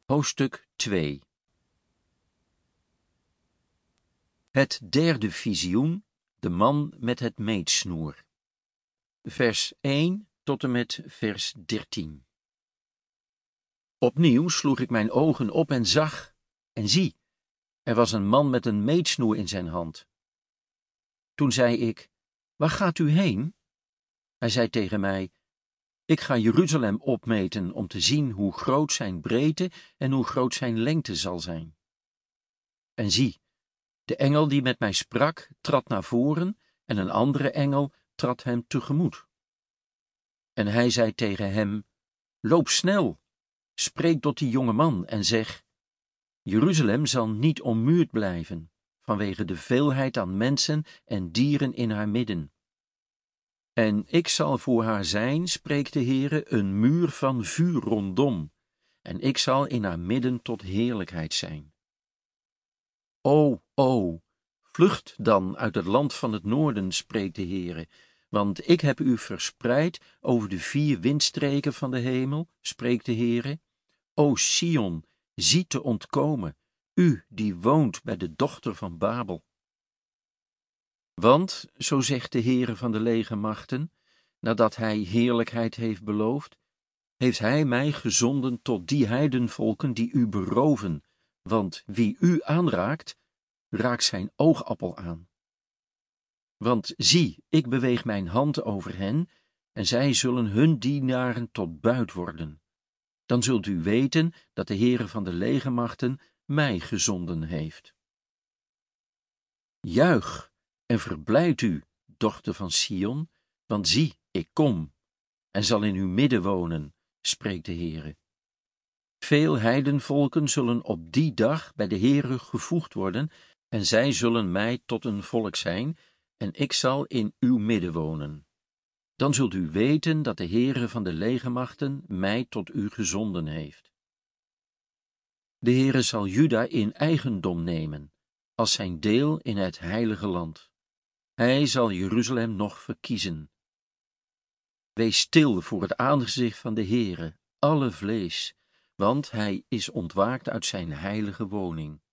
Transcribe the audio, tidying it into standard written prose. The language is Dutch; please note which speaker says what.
Speaker 1: Hoofdstuk 2. Het derde visioen, de man met het meetsnoer. Vers 1 tot en met vers 13. Opnieuw sloeg ik mijn ogen op en zag, en zie, er was een man met een meetsnoer in zijn hand. Toen zei ik, waar gaat u heen? Hij zei tegen mij, ik ga Jeruzalem opmeten om te zien hoe groot zijn breedte en hoe groot zijn lengte zal zijn. En zie, de engel die met mij sprak, trad naar voren en een andere engel trad hem tegemoet. En hij zei tegen hem, loop snel, spreek tot die jonge man en zeg, Jeruzalem zal niet ommuurd blijven, vanwege de veelheid aan mensen en dieren in haar midden. En ik zal voor haar zijn, spreekt de Heere, een muur van vuur rondom, en ik zal in haar midden tot heerlijkheid zijn. O, vlucht dan uit het land van het noorden, spreekt de Heere, want ik heb u verspreid over de 4 windstreken van de hemel, spreekt de Heere. O Sion, zie te ontkomen, u die woont bij de dochter van Babel. Want, zo zegt de Heere van de legermachten, nadat hij heerlijkheid heeft beloofd, heeft hij mij gezonden tot die heidenvolken die u beroven, want wie u aanraakt, raakt zijn oogappel aan. Want zie, ik beweeg mijn hand over hen, en zij zullen hun dienaren tot buit worden. Dan zult u weten dat de Heere van de legermachten mij gezonden heeft. Juich en verblijd u, dochter van Sion, want zie, ik kom, en zal in uw midden wonen, spreekt de Heere. Veel heidenvolken zullen op die dag bij de Heere gevoegd worden, en zij zullen mij tot een volk zijn, en ik zal in uw midden wonen. Dan zult u weten dat de Heere van de legermachten mij tot u gezonden heeft. De Heere zal Juda in eigendom nemen, als zijn deel in het heilige land. Hij zal Jeruzalem nog verkiezen. Wees stil voor het aangezicht van de Heere, alle vlees, want hij is ontwaakt uit zijn heilige woning.